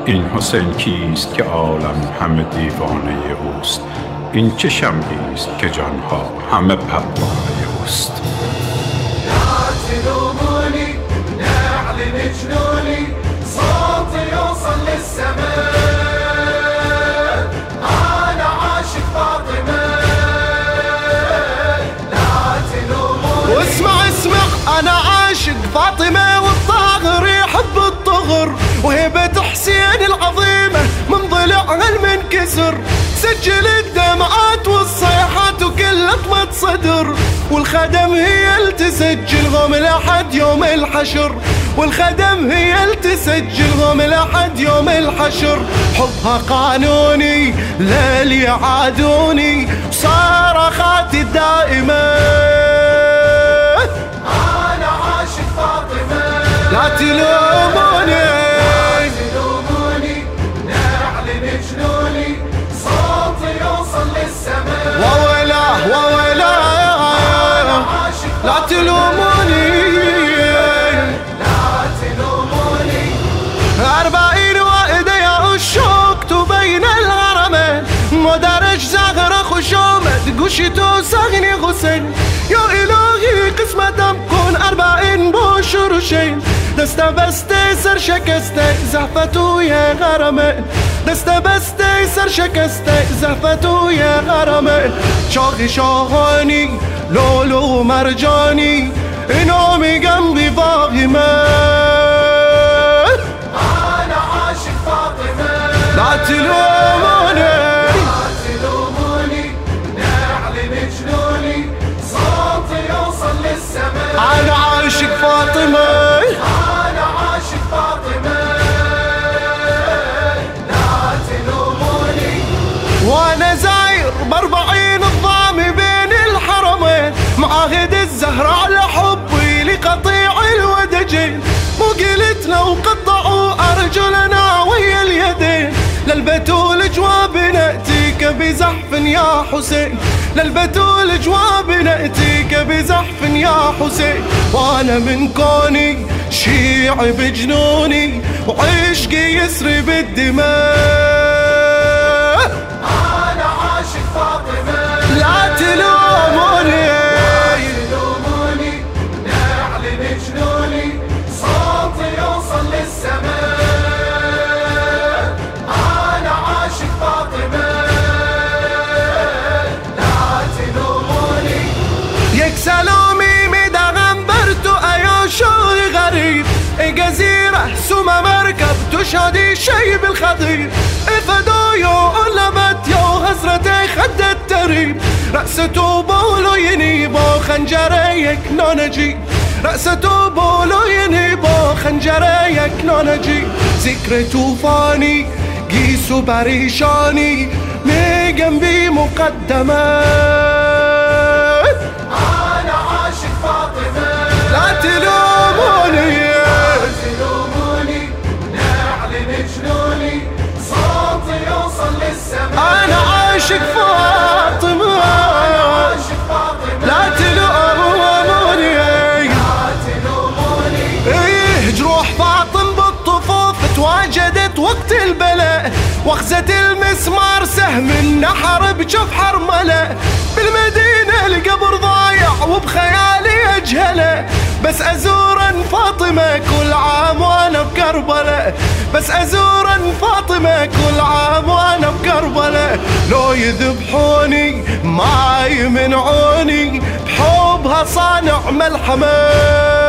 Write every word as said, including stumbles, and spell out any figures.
این حسین کیست که عالم همه دیوانه اوست؟ این چه شمعی است که جانها همه پروانه اوست؟ لا تلوموني نعلن جنوني صوتي يوصل للسماء أنا عاشق فاطمة لا تلوموني واسمع اسمع أنا عاشق فاطمة والطاغر يحب الطغر وهبة حسين العظيمة من ضلعها المنكسر سجل الدمعات والصيحات وكل لطمة صدر والخدم هي اللي تسجلهم لحد يوم الحشر والخدم هي اللي تسجلهم لحد يوم الحشر حبها قانوني ليل يعادوني صرخاتي الدائمة أنا عاشق فاطمة لا تلوموني وويلاه وويلاه لا تلوموني لا تلوموني أربعين وإيدي يا الشوق بين الهرمين مدرج زغرة خشومة قشتو سغني غسين يا إلهي قسمة بكون أربعين بوشرشين دست بسته سر شکسته زحفتو یه غرمه دست بسته سر شکسته زحفتو یه غرمه چاقی شاهانی لولو مرجانی اینو میگم بی واقعیمه أنا عاشق فاطمة لا تلوموني لا تلوموني نعلن جنوني صوتي يوصل للسماء أنا عاشق فاطمة أنا عاشق فاطمة لا تلوموني وانا زاير باربعين الضامي بين الحرمين معاهد الزهرة على حبي لقطيع الودجين مو قلت لو قطعوا أرجلنا ويا اليدين للبتول جواب نأتيك بزحف يا حسين للبتول جواب نأتيك بزحف يا حسين وانا من كوني شيعي بجنوني وعشقي يسري بالدماء أنا عاشق فاطمة لا تلوموني لا تلوموني نعلن جنوني صوتي يوصل للسماء أنا عاشق فاطمة لا تلوموني یک سلامی میدهم بر تو ایا شوق غریب ای جزیره سوم مرکب تو شادی شیب الخطیر افدای و علمت یا حضرت خد التریب رأس تو بالوینی با خنجره یک نانجی رأس تو بالوینی با خنجره یک نانجی ذکر توفانی گیس و پریشانی میگم بی مقدمه أنا عاشق فاطمة لا تلوموني لا تلوموني نعلن جنوني صوتي يوصل للسماء أنا عاشق فاطمة عاشق فاطمة لا تلوموني لا تلوموني إيه جروح فاطم بالطفوف تواجدت وقت البلاء واخذت المسمار سهم النحر بجف حرملة بالمدينة القبر ضايع وبخيالي أجهله بس أزورا فاطمة كل عام وأنا بكربلة بس أزورا فاطمة كل عام وأنا بكربلة لو يذبحوني ما يمنعوني بحبها صانع ملحمة